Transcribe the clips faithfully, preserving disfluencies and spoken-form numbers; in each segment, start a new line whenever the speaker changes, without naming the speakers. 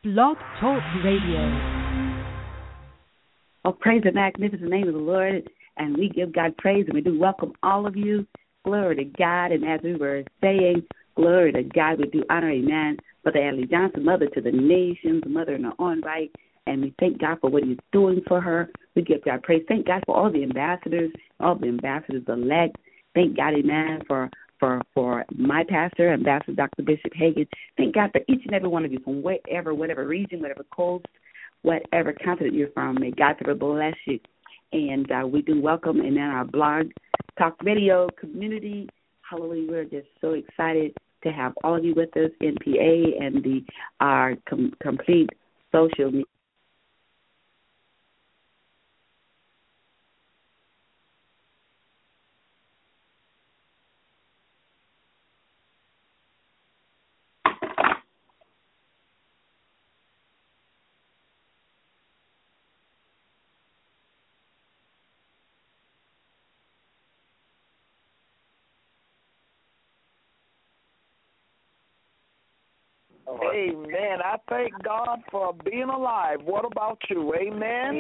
Blog Talk Radio.
Oh, praise the magnificent name of the Lord, and we give God praise, and we do welcome all of you. Glory to God, and as we were saying, glory to God, we do honor, amen, Mother Adley Johnson, mother to the nations, mother in her own right, and we thank God for what he's doing for her. We give God praise. Thank God for all the ambassadors, all the ambassadors-elect. Thank God, amen, for For, for my pastor, Ambassador Doctor Bishop Hagin. Thank God for each and every one of you from wherever, whatever region, whatever coast, whatever continent you're from. May God ever bless you. And uh, we do welcome, and in our blog, Talk Radio community, hallelujah, we're just so excited to have all of you with us, N P A and the our com- complete social media.
Amen. I thank God for being alive. What about you? Amen.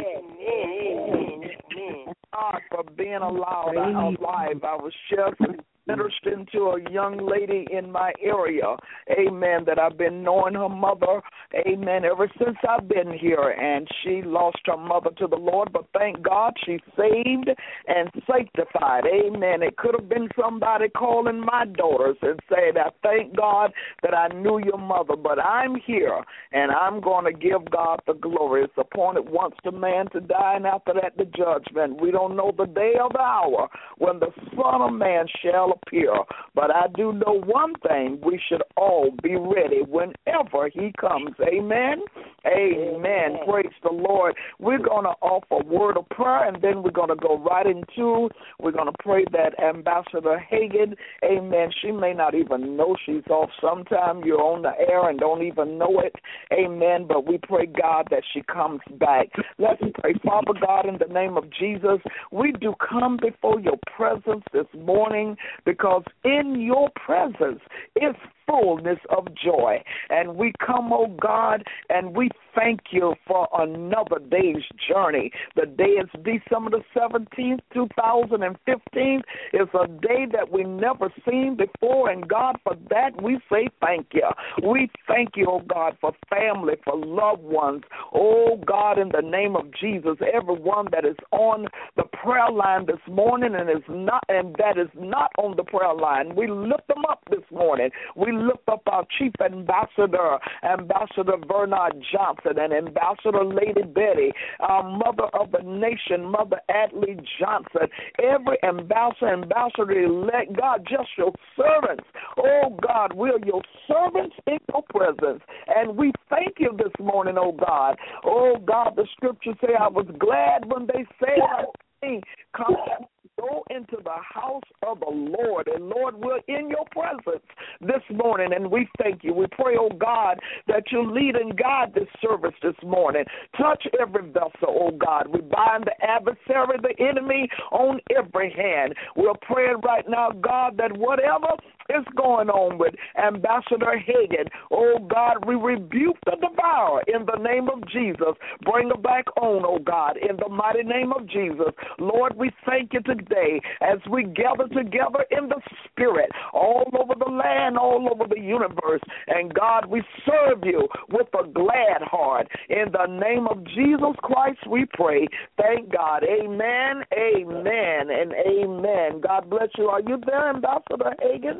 Amen. Amen. God for being alive. alive. I was just ministering to a young lady in my area, amen, that I've been knowing her mother, amen, ever since I've been here, and she lost her mother to the Lord, but thank God she's saved and sanctified, amen. It could have been somebody calling my daughters and saying, I thank God that I knew your mother, but I'm here, and I'm going to give God the glory. It's appointed once to man to die, and after that the judgment. We don't know the day or the hour when the Son of Man shall appear. But I do know one thing, we should all be ready whenever he comes. Amen? Amen. Amen. Praise the Lord. We're going to offer a word of prayer, and then we're going to go right into, we're going to pray that Ambassador Hagin, amen, she may not even know she's off. Sometime you're on the air and don't even know it. Amen. But we pray, God, that she comes back. Let's pray. Father God, in the name of Jesus, we do come before your presence this morning, because in your presence is fullness of joy. And we come, oh God, and we thank you for another day's journey. The day is December the seventeenth, two thousand fifteen. It's a day that we never seen before, and God, for that we say thank you. We thank you, oh God, for family, for loved ones. Oh God, in the name of Jesus, everyone that is on the prayer line this morning and is not, and that is not on the prayer line, we lift them up this morning. We lift up our chief ambassador, Ambassador Bernard Johnson, and Ambassador Lady Betty, our mother of the nation, Mother Adley Johnson, every ambassador, ambassador-elect, God, just your servants. Oh, God, we're your servants in your presence, and we thank you this morning, oh, God. Oh, God, the scriptures say, I was glad when they said, come go into the house of the Lord. And, Lord, we're in your presence this morning, and we thank you. We pray, oh, God, that you lead and guide this service this morning. Touch every vessel, oh, God. We bind the adversary, the enemy, on every hand. We're praying right now, God, that whatever is going on with Ambassador Hagin, oh, God, we rebuke the devourer in the name of Jesus. Bring her back on, oh, God, in the mighty name of Jesus. Lord, we thank you today as we gather together in the spirit all over the land, all over the universe. And God, we serve you with a glad heart. In the name of Jesus Christ, we pray. Thank God. Amen, amen, and amen. God bless you. Are you there, Ambassador Hagin?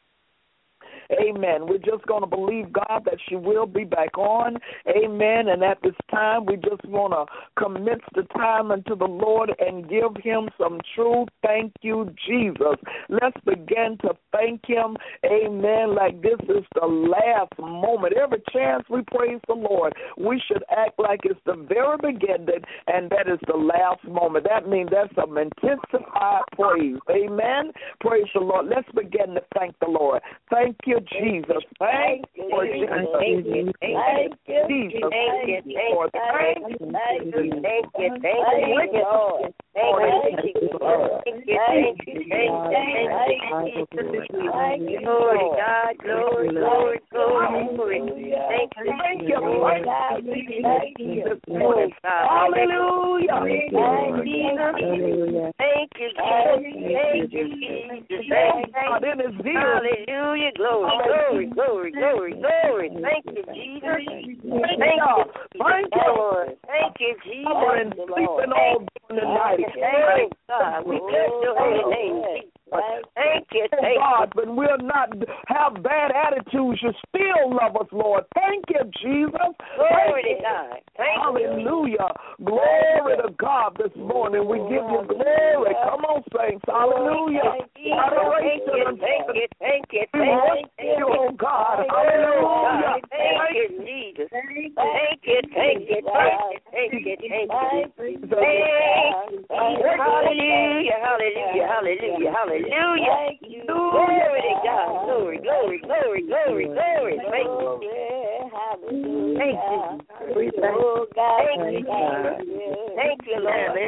Amen. We're just going to believe, God, that she will be back on. Amen. And at this time, we just want to commence the time unto the Lord and give him some true thank you, Jesus. Let's begin to thank him. Amen. Like this is the last moment. Every chance we praise the Lord, we should act like it's the very beginning and that is the last moment. That means that's some intensified praise. Amen. Praise the Lord. Let's begin to thank the Lord. Thank you, Jesus. Thank you, Lord Jesus. Thank you, thank you, Jesus. Thank you, thank you, thank you, thank you, thank you,
Thank you, Lord. Thank you, thank you, thank you, thank you. Thank you, glory to God, glory, glory, glory, glory. Thank you, thank you, Lord. Thank you, Lord. Hallelujah. Thank you, Jesus. Thank you, Jesus. Thank you, Jesus. Hallelujah, glory, glory, glory, glory, glory. Thank you, Jesus. Thank you, thank you, Lord. Thank you, Jesus.
And sleeping all during the night.
Thank you, God. We bless your holy name, Jesus. Thank you, thank you.
God, but we'll not have bad attitudes. You still love us, Lord. Thank you, Jesus.
Glory to God. Thank
Hallelujah. Glory to God this morning. We give you glory. Come on, saints. Hallelujah.
Adoration. Thank you, thank you, thank you,
oh God. Hallelujah.
Thank you, Jesus. Thank you, thank you, thank you, thank you, thank you. Hallelujah, hallelujah, hallelujah, hallelujah. Hallelujah. Glory to God. Glory, glory, glory, glory, glory. Thank you. Thank you. Thank you. Thank you, Lord.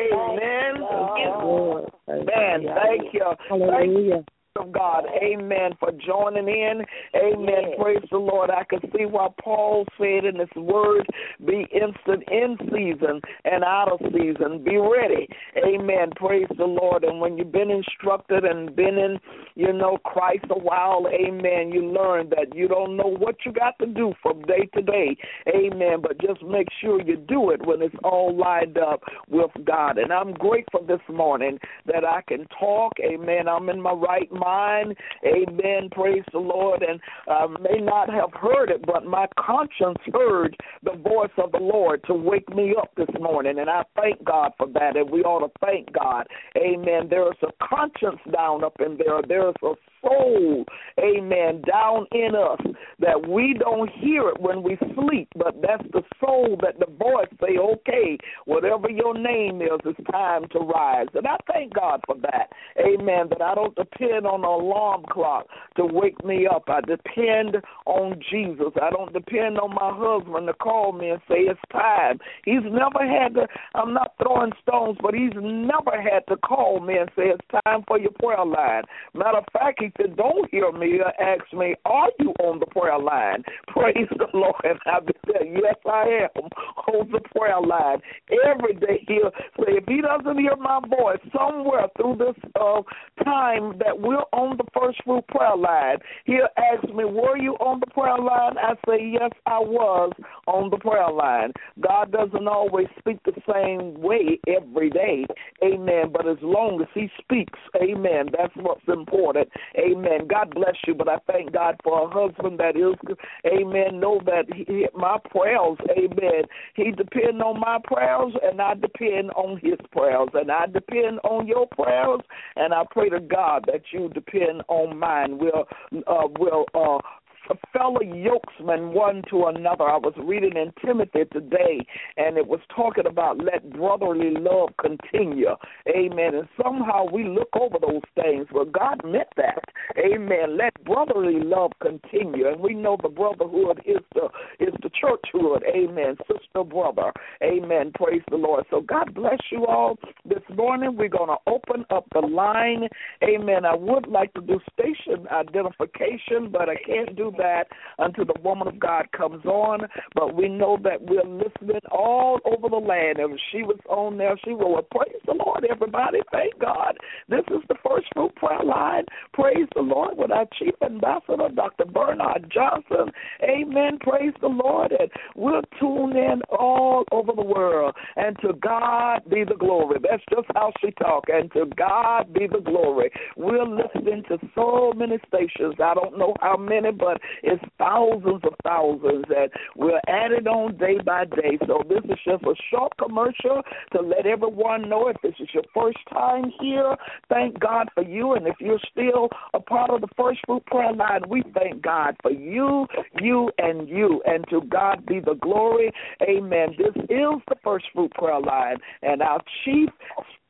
Amen. Man, thank you.
Hallelujah.
Of God, amen, for joining in, amen, yes. Praise the Lord. I can see why Paul said in his word, be instant in season and out of season, be ready, amen, praise the Lord. And when you've been instructed and been in, you know, Christ a while, amen, you learn that you don't know what you got to do from day to day, amen, but just make sure you do it when it's all lined up with God. And I'm grateful this morning that I can talk, amen, I'm in my right mind, amen, praise the Lord, and I may not have heard it, but my conscience heard the voice of the Lord to wake me up this morning, and I thank God for that, and we ought to thank God, amen. There is a conscience down up in there, there is a soul, amen, down in us that we don't hear it when we sleep, but that's the soul that the voice say, okay, whatever your name is, it's time to rise, and I thank God for that, amen, that I don't depend on an alarm clock to wake me up. I depend on Jesus. I don't depend on my husband to call me and say it's time. He's never had to, I'm not throwing stones, but he's never had to call me and say it's time for your prayer line. Matter of fact, he said, don't hear me or ask me, are you on the prayer line? Praise the Lord. And I said, yes, I am on the prayer line. Every day he'll say, if he doesn't hear my voice somewhere through this uh, time that we're on the First Fruit prayer line, he'll ask me, were you on the prayer line? I say, yes, I was on the prayer line. God doesn't always speak the same way every day, amen, but as long as he speaks, amen, that's what's important, amen. God bless you, but I thank God for a husband that is, amen, know that he, my prayers, amen, he depends on my prayers, and I depend on his prayers, and I depend on your prayers, and I pray to God that you depend on mine. We'll, uh, we'll, uh, fellow yokesmen one to another. I was reading in Timothy today, and it was talking about let brotherly love continue. Amen. And somehow we look over those things. Well, God meant that. Amen. Let brotherly love continue. And we know the brotherhood is the is the churchhood. Amen. Sister, brother. Amen. Praise the Lord. So God bless you all. This morning we're going to open up the line. Amen. I would like to do station identification, but I can't do that until the woman of God comes on, but we know that we're listening all over the land. If she was on there, she will well, praise the Lord, everybody. Thank God. This is the First Fruit prayer line. Praise the Lord with our chief ambassador, Doctor Bernard Johnson. Amen. Praise the Lord. And we'll tune in all over the world. And to God be the glory. That's just how she talk. And to God be the glory. We're listening to so many stations. I don't know how many, but it's thousands of thousands, and we're added on day by day. So this is just a short commercial to let everyone know if this is your first time here, thank God for you. And if you're still a part of the First Fruit prayer line, we thank God for you, you, and you. And to God be the glory. Amen. This is the First Fruit prayer line, and our chief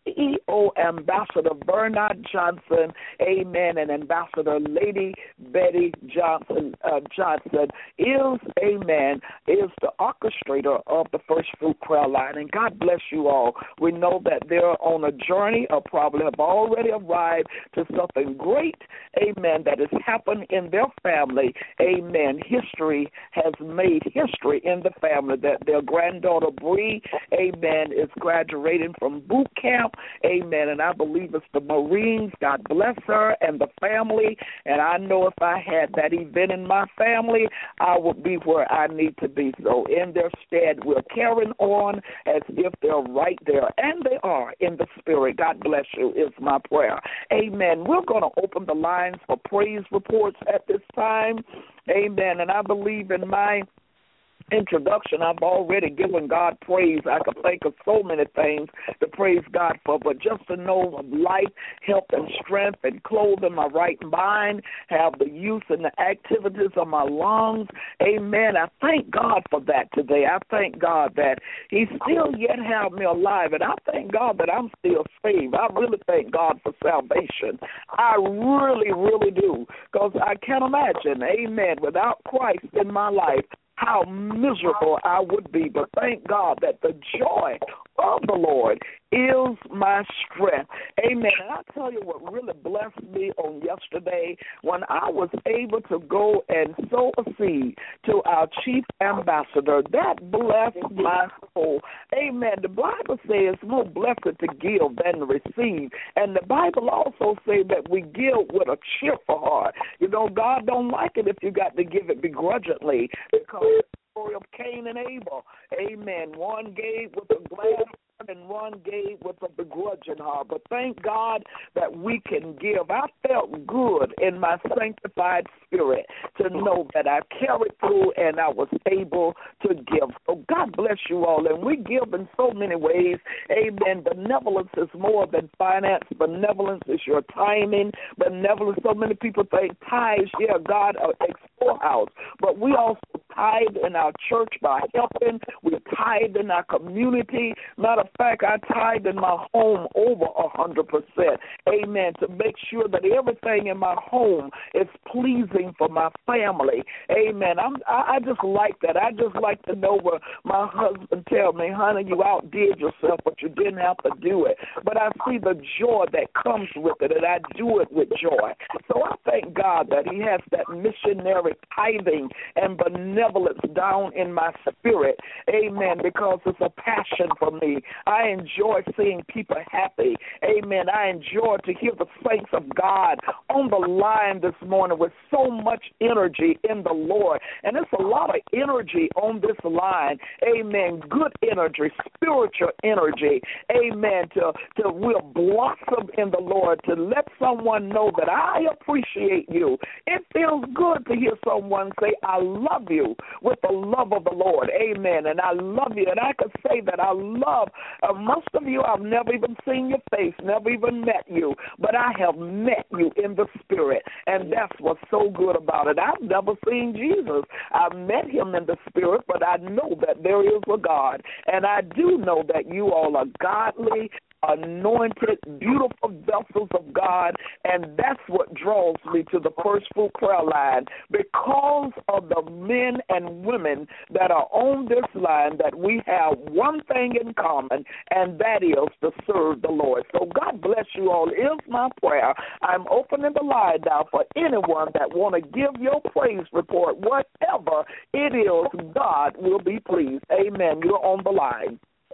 E O Ambassador Bernard Johnson, amen, and Ambassador Lady Betty Johnson, uh, Johnson is, amen, is the orchestrator of the First Fruit Prayer Line. And God bless you all. We know that they're on a journey or probably have already arrived to something great, amen, that has happened in their family. Amen. History has made history in the family that their granddaughter Bree, amen, is graduating from boot camp, amen, and I believe it's the Marines. God bless her and the family, and I know if I had that event in my family, I would be where I need to be. So in their stead, we're carrying on as if they're right there, and they are in the spirit. God bless you is my prayer. Amen. We're going to open the lines for praise reports at this time. Amen. And I believe in my introduction, I've already given God praise. I could think of so many things to praise God for, but just to know of life, health, and strength, and clothing my right mind, have the use and the activities of my lungs, amen. I thank God for that today. I thank God that He still yet have me alive, and I thank God that I'm still saved. I really thank God for salvation. I really, really do, because I can't imagine, amen, without Christ in my life, how miserable I would be. But thank God that the joy of the Lord is my strength. Amen. And I'll tell you what really blessed me on yesterday when I was able to go and sow a seed to our chief ambassador. That blessed my soul. Amen. The Bible says more blessed to give than to receive. And the Bible also says that we give with a cheerful heart. You know, God don't like it if you got to give it begrudgingly, because the story of Cain and Abel. Amen. One gave with a glad and one gave with a begrudging heart. But thank God that we can give. I felt good in my sanctified spirit to know that I carried through and I was able to give. So God bless you all. And we give in so many ways. Amen. Benevolence is more than finance. Benevolence is your timing. Benevolence, so many people think tithes, yeah, God, uh, storehouse. But we also tithe in our church by helping. We tithe in our community. Matter of fact, I tithe in my home over a hundred percent. Amen. To make sure that everything in my home is pleasing for my family. Amen. I'm, I, I just like that. I just like to know where my husband tell me, honey, you outdid yourself, but you didn't have to do it. But I see the joy that comes with it, and I do it with joy. So I thank God that He has that missionary tithing and benevolence down in my spirit. Amen. Because it's a passion for me. I enjoy seeing people happy. Amen. I enjoy to hear the saints of God on the line this morning with so much energy in the Lord. And there's a lot of energy on this line. Amen. Good energy, spiritual energy. Amen. To, to we'll blossom in the Lord, to let someone know that I appreciate you. It feels good to hear someone say, I love you with the love of the Lord. Amen. And I love you. And I could say that I love uh, most of you. I've never even seen your face, never even met you, but I have met you in the spirit. And that's what's so good about it. I've never seen Jesus. I've met Him in the spirit, but I know that there is a God. And I do know that you all are godly, anointed, beautiful vessels of God, and that's what draws me to the First Fruit Prayer Line, because of the men and women that are on this line, that we have one thing in common, and that is to serve the Lord. So God bless you all is my prayer. I'm opening the line now for anyone that want to give your praise report. Whatever it is, God will be pleased. Amen. You're on the line.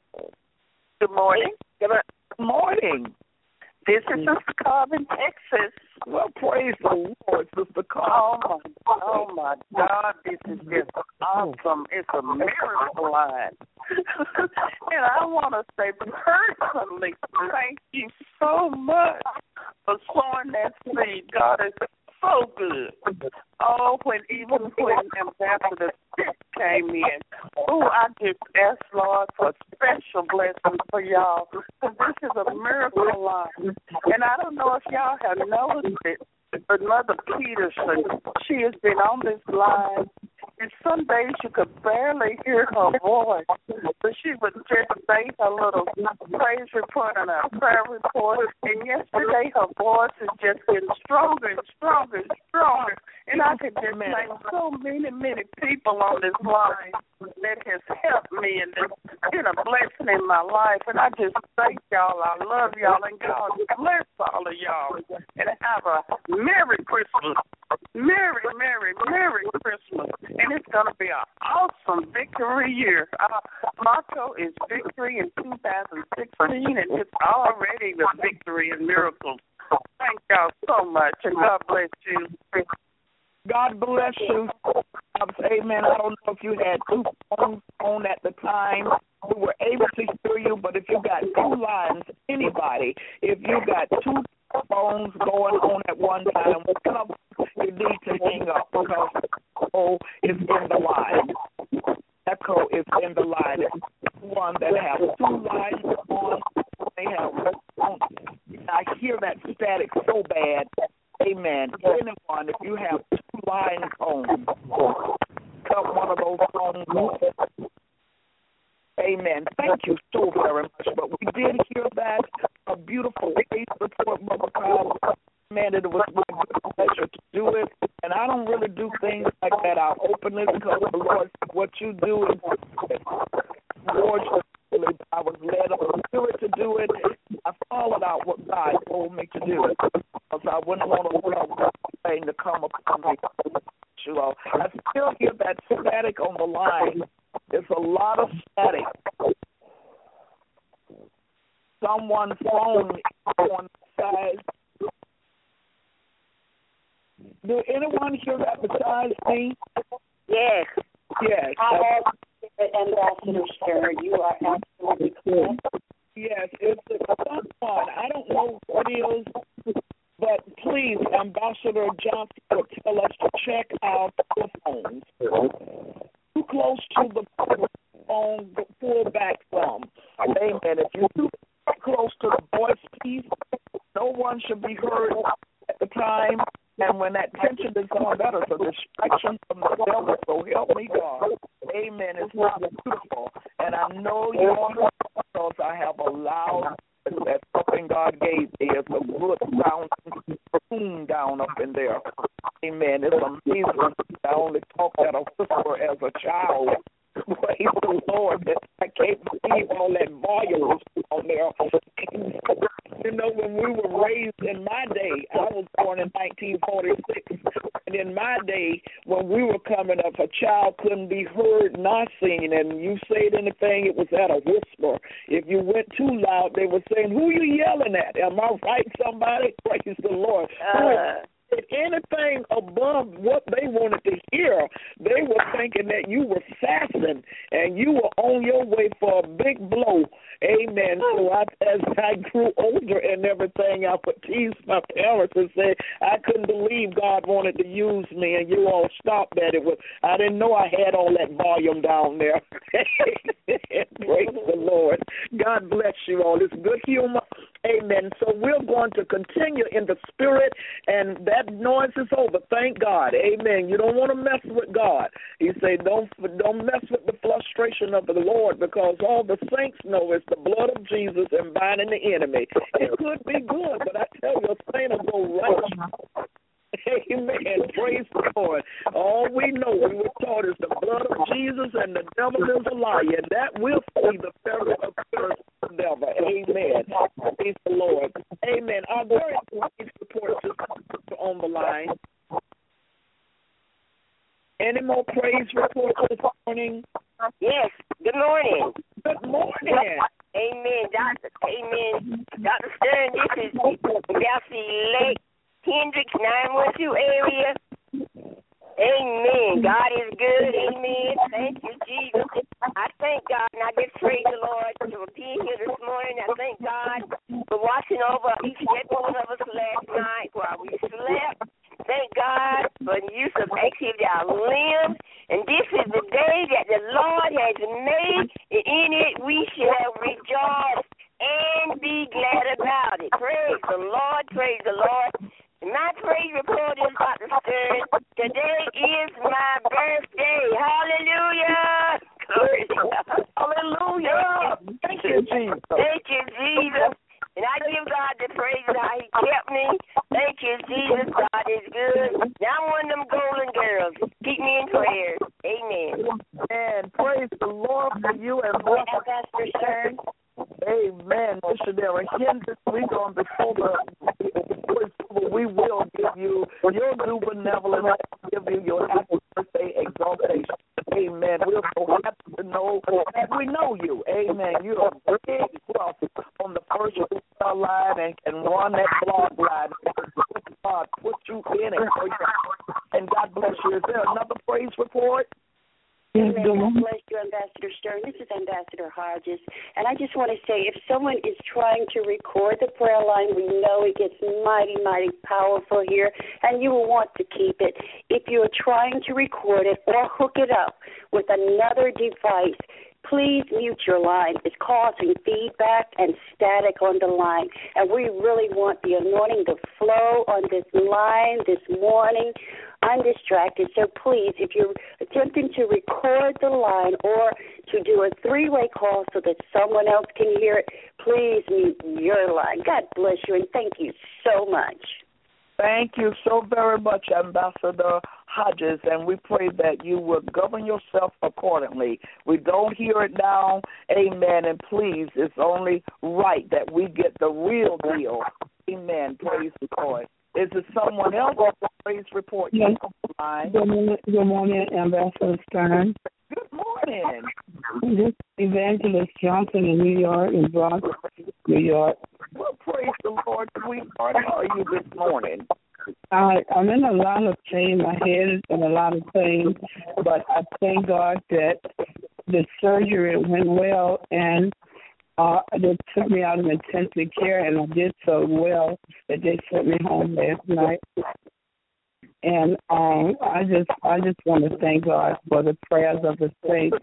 Good morning.
Good morning.
This is Sister Carmen, Texas.
Well, praise the Lord, Sister Carmen.
Oh, my, oh, my God, this is just awesome. It's a miracle line. And I want to say personally, thank you so much for sowing that seed. God is so good. Oh, when even when Ambassador came in, oh, I just asked Lord for a special blessing for y'all, because this is a miracle line. And I don't know if y'all have noticed it, but Mother Peterson, she has been on this line and some days you could barely hear her voice. But she would just say her little praise report and her prayer report. And yesterday her voice is just getting stronger and stronger and stronger. And I could just name so many, many people on this line that has helped me and that's been a blessing in my life. And I just thank y'all. I love y'all. And God bless all of y'all. And have a Merry Christmas. Merry, Merry, Merry Christmas. And it's going to be an awesome victory year. Our motto is victory in two thousand sixteen, and it's already the victory and miracles. Thank y'all so much, and God bless you.
God bless you. Amen. I don't know if you had two phones on at the time. We were able to hear you, but if you got two lines, anybody, if you got two phones going on at one time, you need to hang up because Echo is in the line. Echo is in the line. It's one that has two lines on. They have. I hear that static so bad. Amen. Anyone, if you have two lines on, cut one of those phones off. Amen. Thank you so very much. But we did hear that, a beautiful faith report, Mother Cobb. Man, it was my good pleasure to do it. And I don't really do things like that out openly because the Lord, what you do is, Lord, I was led of the Spirit to do it. I followed out what God told me to do because I wouldn't want to allow thing to come upon me. I still hear that static on the line. There's a lot of static. Someone's phone on the side. Do anyone hear that besides me?
Yes.
Yes.
Ambassador Sharon, you are absolutely correct.
Yes, it's someone. I don't know what it is, but please, Ambassador Johnson would tell us to check our telephones. Too close to the phone, pull back from. Amen. If you're too close to the voice piece, no one should be heard at the time. And when that tension is on, that is a distraction from the devil. So help me, God. Amen. It's not beautiful. And I know you are because I have allowed that something God gave me as a good sound boom down up in there. Amen. It's amazing. I only talked at a whisper as a child. Praise the Lord. I can't believe all that volume was on there. You know, when we were raised in my day, I was born in nineteen forty-six, and in my day, when we were coming up, a child couldn't be heard not seen, and you said anything, it was at a whisper. If you went too loud, they were saying, who you yelling at? Am I right, somebody? Praise the Lord. Uh. Anything above what they wanted to hear, they were thinking that you were sassing and you were on your way for a big blow. Amen. So I, as I grew older and everything, I would tease my parents and say, I couldn't believe God wanted to use me, and you all stopped that. It was I didn't know I had all that volume down there. Praise the Lord. God bless you all. It's good humor. Amen. So we're going to continue in the spirit, and that noise is over. Thank God. Amen. You don't want to mess with God. He said, don't don't mess with the frustration of the Lord, because all the saints know is the blood of Jesus and binding the enemy. It could be good, but I tell you, a saint will go right. Amen. Praise the Lord. All we know, we were taught, is the blood of Jesus, and the devil is a liar. And that will be the feather of the devil. Amen. Praise the Lord. Amen. Are there any reports on the line? Any more praise reports this morning?
Yes. Good morning.
Good morning.
Amen. Doctor Amen. Doctor Stern, this is Delcy Lake, Hendricks, nine one two area. Amen. God is good. Amen. Thank you, Jesus. I thank God, and I just praise the Lord for being here this morning. I thank God for watching over each and every one of us last night while we slept. Thank God for the use of activity of our limbs. And this is the day that the Lord has made, and in it we shall rejoice and be glad about it. Praise the Lord. Praise the Lord. My praise report is, Doctor Stern, today is my birthday.
Jesus.
Thank you, Jesus. And I give God the praise and how he kept me. Thank you, Jesus. God is good. Now I'm one of them golden girls. Keep me in prayer. Amen.
And praise the Lord for you and Lord,
Ambassador Stern.
amen. Missionary Hendricks, we're going before the we will give you your due benevolence, give you your happy birthday exaltation. Amen. We're so happy to know that we know you. Amen. You're a big plus on the first line and can run that blog line. God put you in it. And God bless you. Is there another praise report?
Amen. God bless you, Ambassador Stern. This is Ambassador Hodges. And I just want to say, if someone is trying to record the prayer line, we know it gets mighty, mighty powerful here, and you will want to keep it. If you are trying to record it or hook it up with another device, please mute your line. It's causing feedback and static on the line, and we really want the anointing to flow on this line this morning. I'm distracted, so please, if you're attempting to record the line or to do a three-way call so that someone else can hear it, please mute your line. God bless you, and thank you so much.
Thank you so very much, Ambassador Hodges, and we pray that you will govern yourself accordingly. We don't hear it now, amen, and please, it's only right that we get the real deal. Amen. Praise the Lord. Is it someone else on the praise report?
Yes. Good morning, good morning, Ambassador Stern.
Good morning.
This is Evangelist Johnson in New York, in Bronx, New York.
Well, praise the Lord, sweetheart. How are you this morning?
I, I'm in a lot of pain. My head is in a lot of pain, but I thank God that the surgery went well, and uh, they took me out of intensive care, and I did so well that they sent me home last night. And um, I just, I just want to thank God for the prayers of the saints.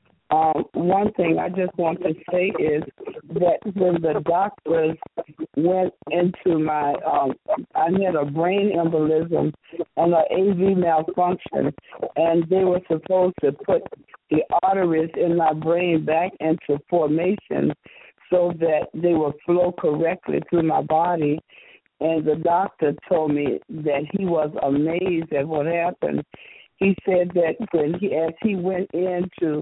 Um, one thing I just want to say is that when the doctors went into my, um, I had a brain embolism and an A V malfunction, and they were supposed to put the arteries in my brain back into formation so that they would flow correctly through my body. And the doctor told me that he was amazed at what happened. He said that when he, as he went in to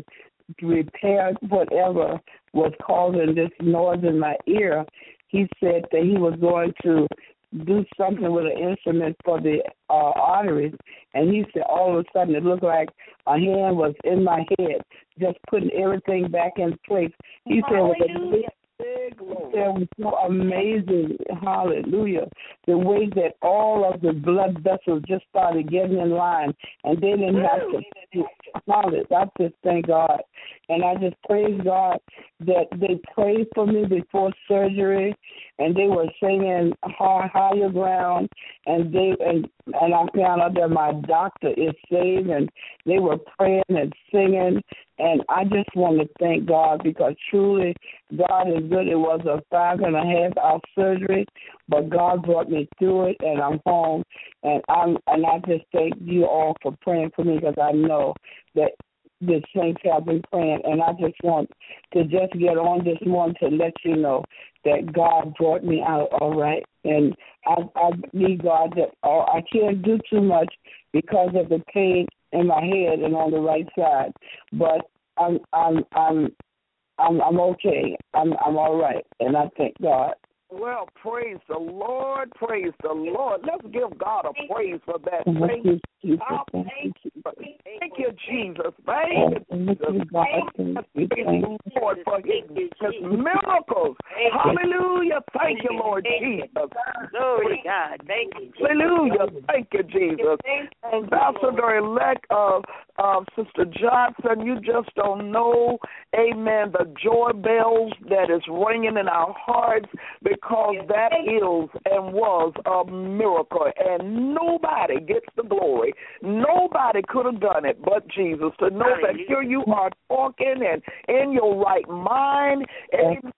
repair whatever was causing this noise in my ear, he said that he was going to do something with an instrument for the uh, arteries. And he said all of a sudden it looked like a hand was in my head, just putting everything back in place. He said with a big It was so amazing, hallelujah, the way that all of the blood vessels just started getting in line, and they didn't have to, hallelujah, I just thank God, and I just praise God that they prayed for me before surgery, and they were singing high, Higher Ground, and they and, and I found out that my doctor is saved, and they were praying and singing, and I just want to thank God because truly God is good. It was a five and a half hour surgery, but God brought me through it, and I'm home. And I'm and I just thank you all for praying for me because I know that the saints have been praying. And I just want to just get on this morning to let you know that God brought me out all right. And I, I need God that oh, I can't do too much because of the pain in my head and on the right side, but I'm I'm I'm I'm I'm okay. I'm I'm all right, and I thank God.
Well, praise the Lord, praise the Lord. Let's give God a praise for that.
Thank you, Jesus.
Thank you, thank you, Jesus. Thank you, Jesus. Thank you, the Lord, for his, his miracles. Hallelujah. Thank you, Lord Jesus.
Glory to God. Thank you, Jesus.
Hallelujah. Thank you, Jesus. Ambassador-elect of uh, Sister Johnson, you just don't know, amen, the joy bells that is ringing in our hearts because that is and was a miracle, and nobody gets the glory. Nobody could have done it but Jesus. To know that here you are talking and in your right mind, and that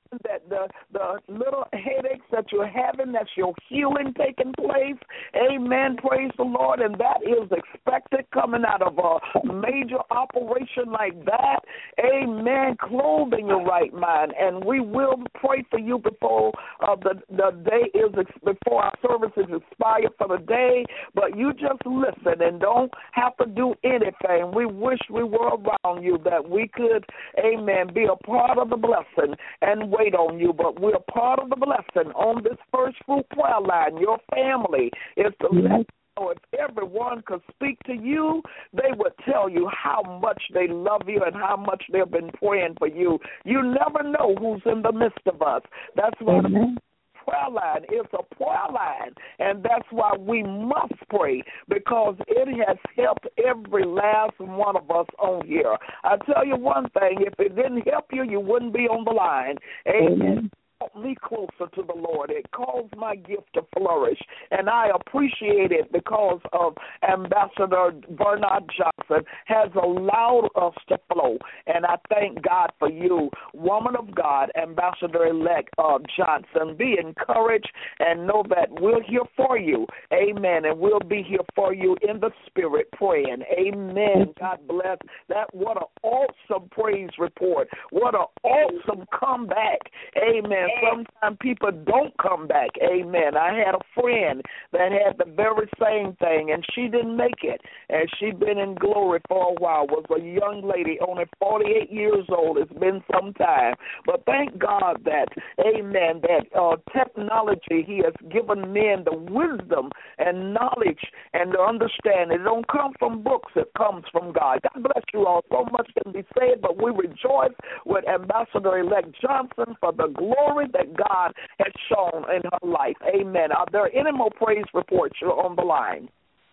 the the little headaches that you're having, that's your healing taking place. Amen. Praise the Lord. And that is expected coming out of a major operation like that. Amen. Clothed in your right mind. And we will pray for you before uh, the, the day is, before our services expire for the day. But you just listen and don't have to do anything. We wish we were around you, that we could, amen, be a part of the blessing and wait on you. But we're part of the blessing on this first fruit prayer line. Your family is to let know if everyone could speak to you, they would tell you how much they love you and how much they've been praying for you. You never know who's in the midst of us. That's why the prayer line is a prayer line, and that's why we must pray, because it has helped every last one of us on here. I tell you one thing, if it didn't help you, you wouldn't be on the line. Amen. Amen. Me closer to the Lord. It caused my gift to flourish, and I appreciate it because of Ambassador Bernard Johnson has allowed us to flow, and I thank God for you, woman of God, Ambassador-elect uh, Johnson. Be encouraged and know that we're here for you. Amen, and we'll be here for you in the spirit praying. Amen. God bless. That what an awesome praise report. What an awesome comeback. Amen. Sometimes people don't come back. Amen. I had a friend that had the very same thing, and she didn't make it. And she'd been in glory for a while, was a young lady, only forty-eight years old. It's been some time. But thank God that, amen, that uh, technology, he has given men the wisdom and knowledge and the understanding. It don't come from books. It comes from God. God bless you all. So much can be said, but we rejoice with Ambassador-elect Johnson for the glory that God has shown in her life. Amen. Are there any more praise reports? You're on the line.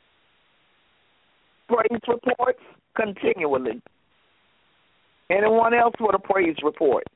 Praise reports continually. Anyone else with a praise report?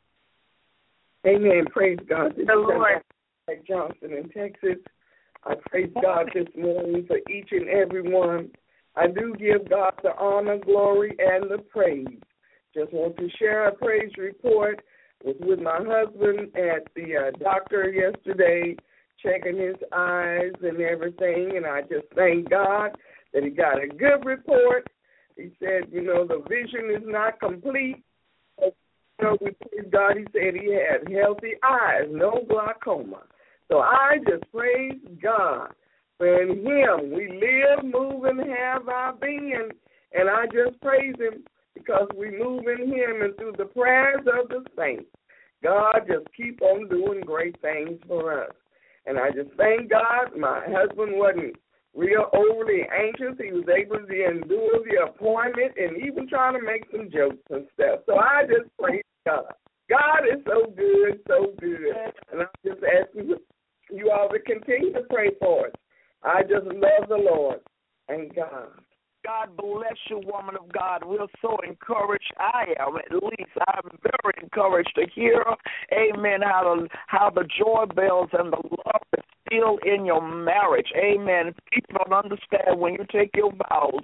Amen. Praise God. This
the Lord.
is Johnson in Texas. I praise God this morning for each and every one. I do give God the honor, glory, and the praise. Just want to share a praise report. Was with my husband at the uh, doctor yesterday, checking his eyes and everything, and I just thank God that he got a good report. He said, you know, the vision is not complete. But, you know, we praise God. He said he had healthy eyes, no glaucoma. So I just praise God. For in him we live, move, and have our being, and I just praise him, because we move in him and through the prayers of the saints. God just keep on doing great things for us. And I just thank God my husband wasn't real overly anxious. He was able to endure the appointment and even trying to make some jokes and stuff. So I just praise God. God is so good, so good. And I'm just asking you all to continue to pray for us. I just love the Lord and God.
God bless you, woman of God. We're so encouraged. I am, at least. I'm very encouraged to hear, amen, how the, how the joy bells and the love is still in your marriage. Amen. People don't understand when you take your vows.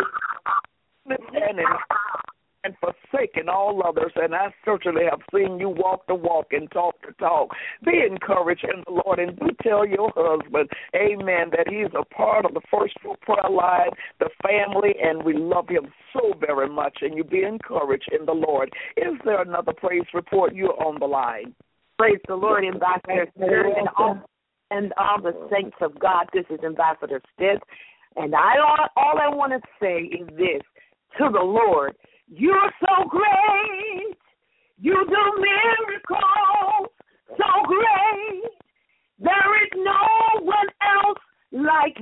It's understanding and forsaking all others, and I certainly have seen you walk the walk and talk the talk. Be encouraged in the Lord, and do tell your husband, amen, that he's a part of the First Fruit Prayer Line, the family, and we love him so very much, and you be encouraged in the Lord. Is there another praise report? You're on the line.
Praise the Lord, Ambassador Stith, and all, and all the saints of God. This is Ambassador Stith, and I all, all I want to say is this to the Lord: you're so great. You do miracles so great. There is no one else like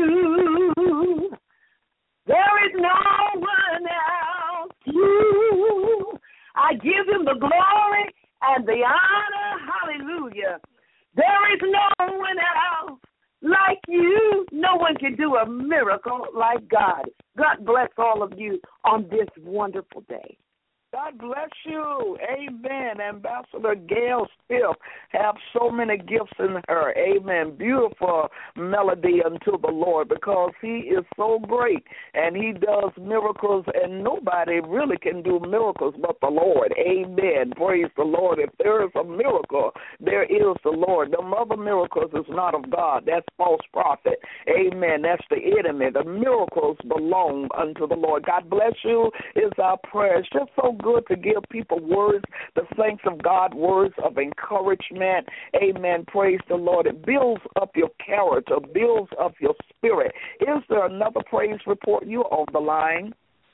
you. There is no one else. You. I give him the glory and the honor. Hallelujah. There is no one else like you. No one can do a miracle like God. God bless all of you on this wonderful day.
God bless you. Amen. Ambassador Gail Stith have so many gifts in her. Amen. Beautiful melody unto the Lord, because he is so great and he does miracles, and nobody really can do miracles but the Lord. Amen. Amen. Praise the Lord. If there is a miracle, there is the Lord. The other miracles is not of God. That's false prophet. Amen. That's the enemy. The miracles belong unto the Lord. God bless you is our prayer. It's just so good to give people words, the saints of God, words of encouragement. Amen. Praise the Lord. It builds up your character, builds up your spirit. Is there another praise report? You on the line?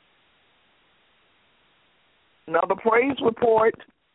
Another praise report.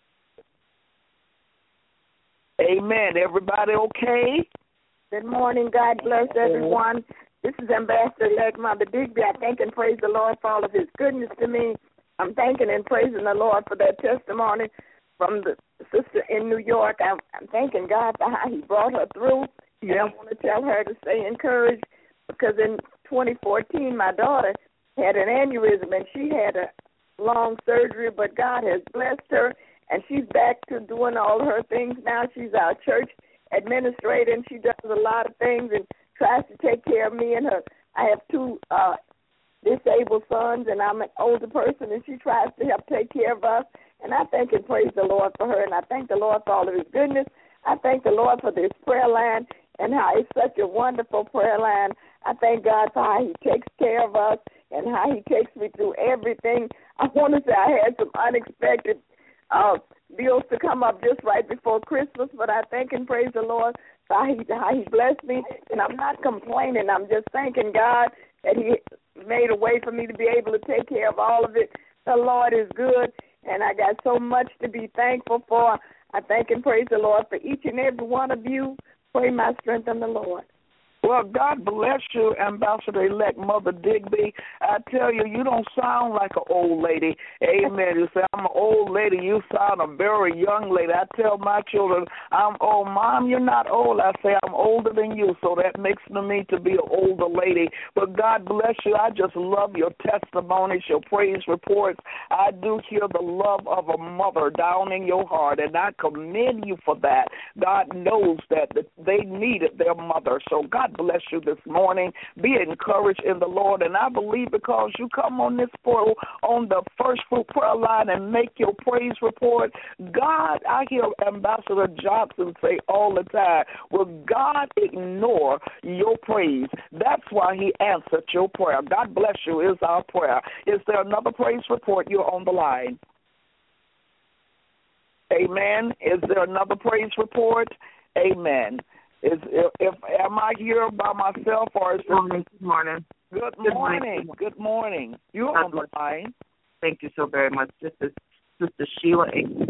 Amen. Everybody okay?
Good morning. God bless everyone. This is Ambassador-elect Mother Digby. I thank and praise the Lord for all of his goodness to me. I'm thanking and praising the Lord for that testimony from the sister in New York. I'm, I'm thanking God for how he brought her through. Yeah. And I want to tell her to stay encouraged because in twenty fourteen, my daughter had an aneurysm and she had a long surgery, but God has blessed her, and she's back to doing all her things now. She's our church administrator, and she does a lot of things and tries to take care of me and her. I have two uh, disabled sons, and I'm an older person, and she tries to help take care of us. And I thank and praise the Lord for her, and I thank the Lord for all of his goodness. I thank the Lord for this prayer line and how it's such a wonderful prayer line. I thank God for how he takes care of us and how he takes me through everything. I want to say I had some unexpected uh, bills to come up just right before Christmas, but I thank and praise the Lord for how he, how he blessed me, and I'm not complaining. I'm just thanking God that he made a way for me to be able to take care of all of it. The Lord is good, and I got so much to be thankful for. I thank and praise the Lord for each and every one of you. Pray my strength in the Lord.
Well, God bless you, Ambassador-elect Mother Digby. I tell you, you don't sound like an old lady. Amen. You say, I'm an old lady. You sound a very young lady. I tell my children, I'm old. Mom, you're not old. I say, I'm older than you, so that makes me to be an older lady. But God bless you. I just love your testimonies, your praise reports. I do hear the love of a mother down in your heart, and I commend you for that. God knows that they needed their mother, so God bless you this morning. Be encouraged in the Lord, and I believe because you come on this portal on the First Fruit Prayer Line and make your praise report, God, I hear Ambassador Johnson say all the time, will God ignore your praise? That's why he answered your prayer. God bless you is our prayer. Is there another praise report? You're on the line. Amen. Is there another praise report? Amen. Is if, if am I here by myself or is
Good morning. Good morning.
Good morning. Good morning. You're on the line.
Thank you so very much. This is Sister Sheila.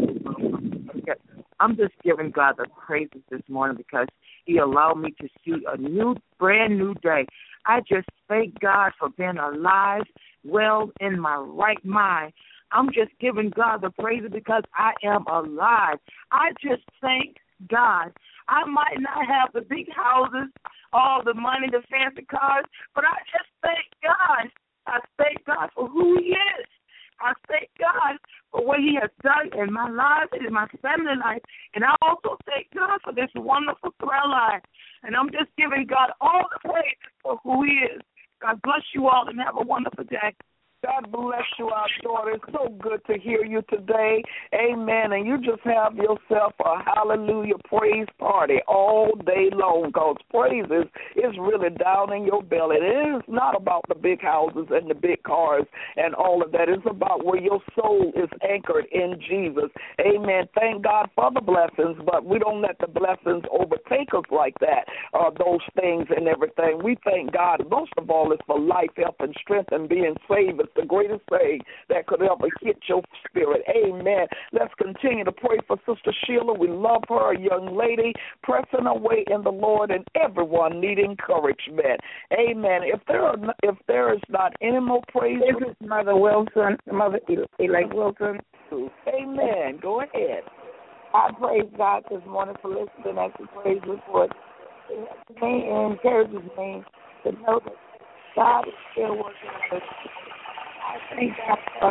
I'm just giving God the praises this morning because he allowed me to see a new, brand new day. I just thank God for being alive, well in my right mind. I'm just giving God the praises because I am alive. I just thank God. I might not have the big houses, all the money, the fancy cars, but I just thank God. I thank God for who he is. I thank God for what he has done in my life and in my family life. And I also thank God for this wonderful prayer line. And I'm just giving God all the praise for who he is. God bless you all and have a wonderful day.
God bless you, our daughter. It's so good to hear you today. Amen. And you just have yourself a hallelujah praise party all day long because praise is, is really down in your belly. It is not about the big houses and the big cars and all of that. It's about where your soul is anchored in Jesus. Amen. Thank God for the blessings, but we don't let the blessings overtake us like that, uh, those things and everything. We thank God most of all is for life, health, and strength and being saved. It's the greatest thing that could ever hit your spirit. Amen. Let's continue to pray for Sister Sheila. We love her, a young lady, pressing away in the Lord, and everyone need encouragement. Amen. If there are, if there is not any more praise,
this is Mother Wilson, Mother Elect Wilson.
Amen. Go ahead.
I praise God this morning for listening to the praise report. It encourages me to know that God is still working with us. I thank God for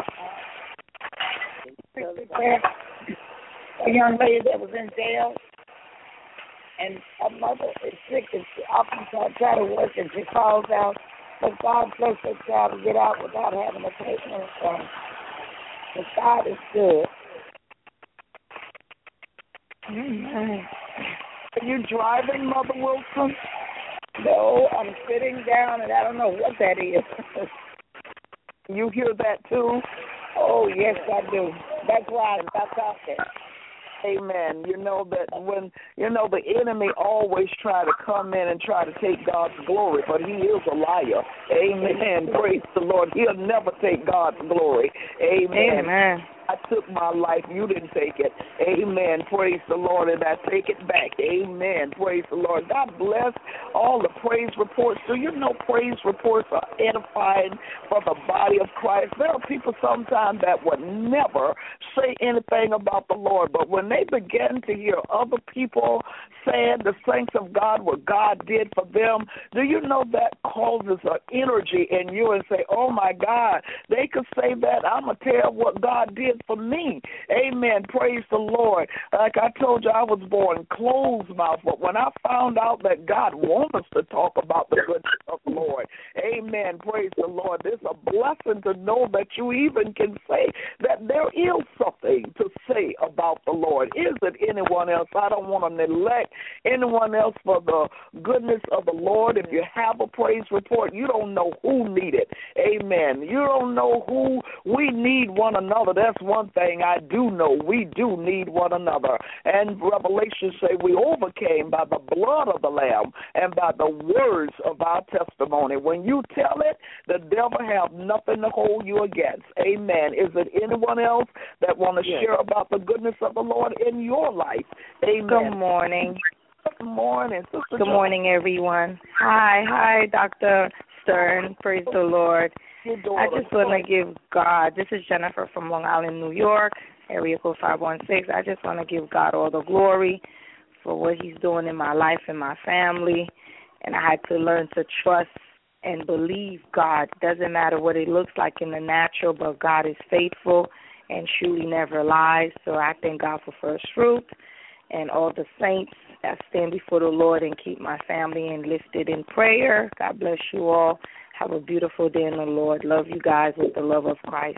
a young lady that was in jail, and her mother is sick, and she often try to work, and she falls out. But God bless her child to get out without having to pay anything. But God is good. Amen.
Are you driving, Mother Wilson?
No, I'm sitting down, and I don't know what that is.
You hear that too?
Oh, yes, I do. That's why I stopped talking.
Amen. You know that when, you know, the enemy always try to come in and try to take God's glory, but he is a liar. Amen. Praise the Lord. He'll never take God's glory. Amen.
Amen.
I took my life. You didn't take it. Amen. Praise the Lord. And I take it back. Amen. Praise the Lord. God bless all the praise reports. Do you know praise reports are edifying for the body of Christ? There are people sometimes that would never say anything about the Lord, but when they begin to hear other people saying the saints of God, what God did for them, do you know that causes an energy in you and say, oh, my God, they could say that. I'm going to tell what God did for me. Amen. Praise the Lord. Like I told you, I was born closed mouth, but when I found out that God wants us to talk about the goodness of the Lord, amen. Praise the Lord. It's a blessing to know that you even can say that there is something to say about the Lord. Is it anyone else? I don't want to neglect anyone else for the goodness of the Lord. If you have a praise report, you don't know who need it. Amen. You don't know who we need one another. That's one thing I do know. We do need one another. And Revelation say we overcame by the blood of the Lamb and by the words of our testimony. When you tell it, the devil have nothing to hold you against. Amen. Is it anyone else that want to yes. share about the goodness of the Lord in your life? Amen.
Good morning.
Good morning, Sister
Good
John.
morning, everyone. Hi, hi, Doctor Stern. Praise the Lord. I just want to give God, this is Jennifer from Long Island, New York, area code five one six. I just want to give God all the glory for what he's doing in my life and my family. And I had to learn to trust and believe God. Doesn't matter what it looks like in the natural, but God is faithful and truly never lies. So I thank God for first fruit and all the saints that stand before the Lord and keep my family enlisted in prayer. God bless you all. Have a beautiful day in the Lord. Love you guys with the love of Christ.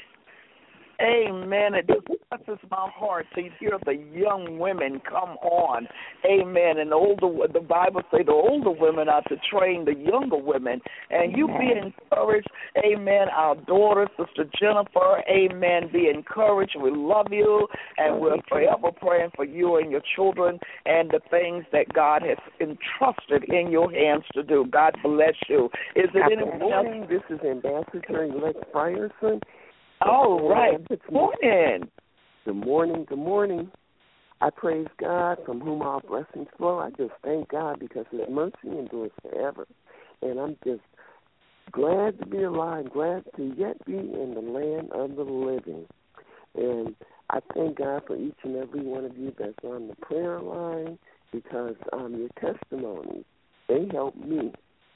Amen. It just touches my heart to hear the young women come on. Amen. And the older, the Bible say the older women are to train the younger women. And you be encouraged. Amen. Our daughter, Sister Jennifer. Amen. Be encouraged. We love you, and we're forever praying for you and your children and the things that God has entrusted in your hands to do. God bless you. Is it anyone else?
This is Ambassador-elect Frierson.
All right. Good morning.
Good morning. Good morning. I praise God from whom all blessings flow. I just thank God because his mercy endures forever. And I'm just glad to be alive, glad to yet be in the land of the living. And I thank God for each and every one of you that's on the prayer line because um, your testimonies, they help me.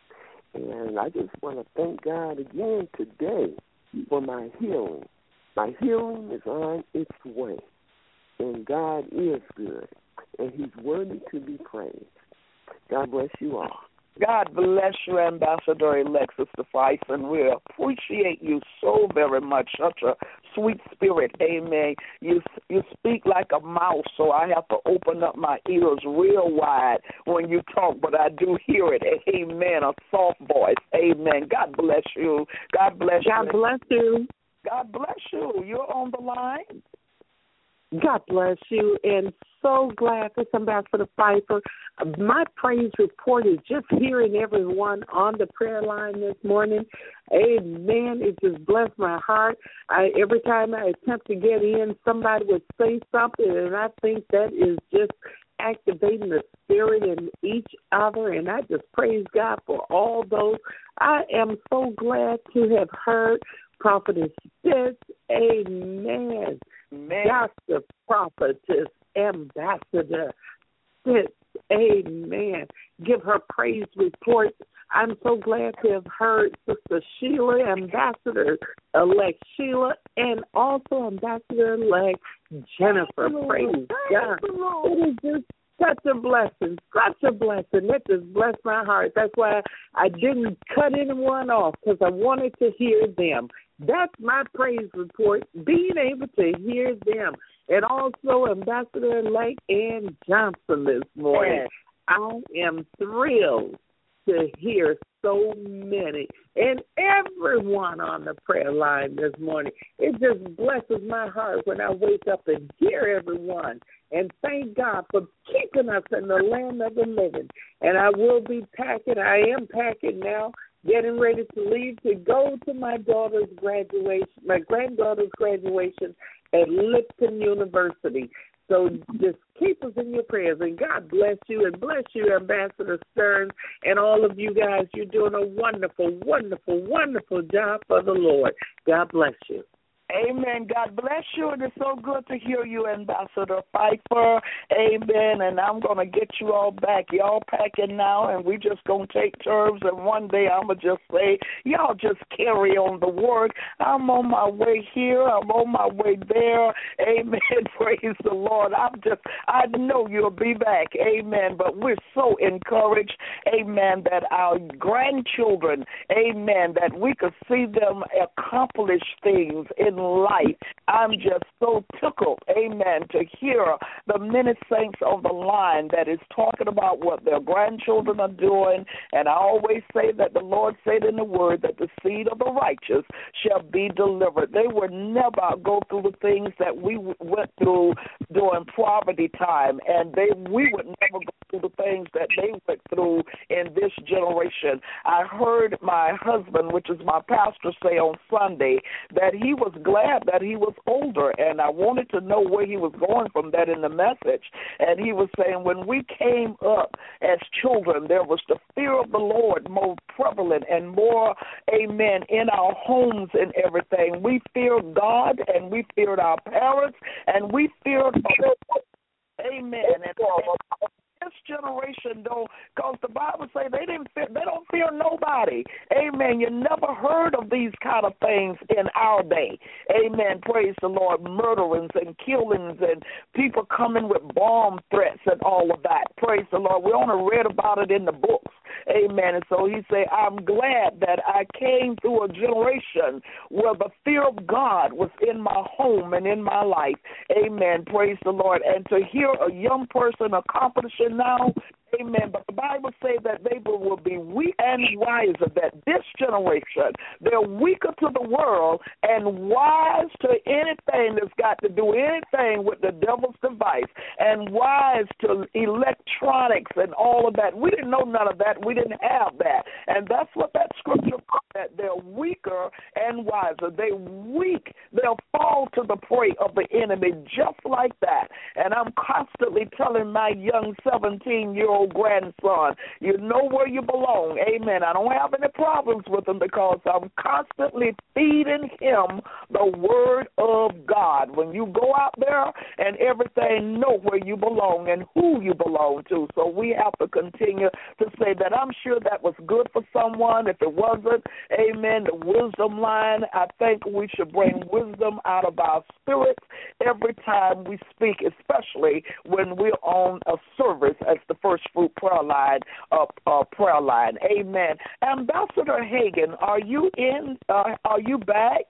And I just want to thank God again today for my healing. My healing is on its way, and God is good, and he's worthy to be praised. God bless you all.
God bless you, Ambassador-elect Sister Frierson. We appreciate you so very much. Such a sweet spirit. Amen. You you speak like a mouse, so I have to open up my ears real wide when you talk, but I do hear it. Amen. A soft voice. Amen. God bless you. God bless you.
God bless you.
God bless you. You're on the line.
God bless you, and so glad to come back for the Pfeiffer. My praise report is just hearing everyone on the prayer line this morning. Amen. It just blessed my heart. I, every time I attempt to get in, somebody would say something, and I think that is just activating the spirit in each other, and I just praise God for all those. I am so glad to have heard Prophetess Fitz. Amen.
Amen.
Doctor Prophetess Ambassador Fitz. Amen. Give her praise reports. I'm so glad to have heard Sister Sheila, Ambassador-elect Sheila, and also Ambassador-elect Jennifer. Praise God. It is just such a blessing, such a blessing. That just blessed my heart. That's why I didn't cut anyone off, because I wanted to hear them. That's my praise report, being able to hear them. and also Ambassador-elect Ann Johnson this morning. Yes. I am thrilled to hear so many and everyone on the prayer line this morning. It just blesses my heart when I wake up and hear everyone. And thank God for keeping us in the land of the living. And I will be packing. I am packing now, getting ready to leave to go to my daughter's graduation, my granddaughter's graduation at Lipton University. So just keep us in your prayers, and God bless you, and bless you, Ambassador Stern, and all of you guys. You're doing a wonderful, wonderful, wonderful job for the Lord. God bless you.
Amen. God bless you, and it's so good to hear you, Ambassador Pfeiffer. Amen. And I'm going to get you all back. Y'all packing now, and we just going to take turns, and one day I'm going to just say, y'all just carry on the work. I'm on my way here. I'm on my way there. Amen. Praise the Lord. I'm just, I know you'll be back. Amen. But we're so encouraged, amen, that our grandchildren, amen, that we could see them accomplish things in life. I'm just so tickled, amen, to hear the many saints on the line that is talking about what their grandchildren are doing. And I always say that the Lord said in the word that the seed of the righteous shall be delivered. They would never go through the things that we went through during poverty time, and they we would never go through the things that they went through in this generation. I heard my husband, which is my pastor, say on Sunday that he was glad that he was older, and I wanted to know where he was going from that in the message. And he was saying when we came up as children, there was the fear of the Lord more prevalent and more, amen, in our homes and everything. We feared God, and we feared our parents, and we feared, amen. And, and this generation, though, because the Bible say they didn't fear, they don't fear nobody. Amen. You never heard of these kind of things in our day. Amen. Praise the Lord. Murderings and killings and people coming with bomb threats and all of that. Praise the Lord. We only read about it in the books. Amen. And so he said, I'm glad that I came through a generation where the fear of God was in my home and in my life. Amen. Praise the Lord. And to hear a young person accomplishing now, amen, but the Bible says that they will be weak and wiser, that this generation, they're weaker to the world and wise to anything that's got to do anything with the devil's device, and wise to electronics and all of that. We didn't know none of that. We didn't have that. And that's what that scripture says, that they're weaker and wiser. They weak. They'll fall to the prey of the enemy just like that. And I'm constantly telling my young seventeen-year-old grandson, you know where you belong. Amen. I don't have any problems with him because I'm constantly feeding him the word of God. When you go out there and everything, know where you belong and who you belong to. So we have to continue to say that. I'm sure that was good for someone. If it wasn't, amen, the wisdom line, I think we should bring wisdom out of our spirits every time we speak, especially when we're on a service as the First Fruit prayer line, uh, uh, prayer line. Amen. Ambassador Hagan, are you in? Uh, are you back?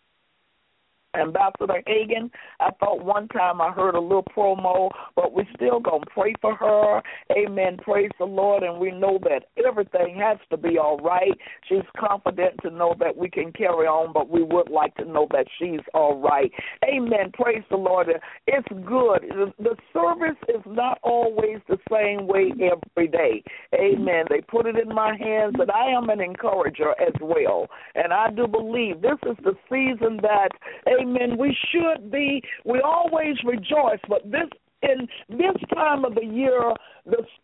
Ambassador Hagan, I thought one time I heard a little promo, but we're still going to pray for her. Amen. Praise the Lord. And we know that everything has to be all right. She's confident to know that we can carry on, but we would like to know that she's all right. Amen. Praise the Lord. It's good. The, the service is not always the same way every day. Amen. They put it in my hands, and I am an encourager as well. And I do believe this is the season that, amen, we should be, we always rejoice, but this in this time of the year, the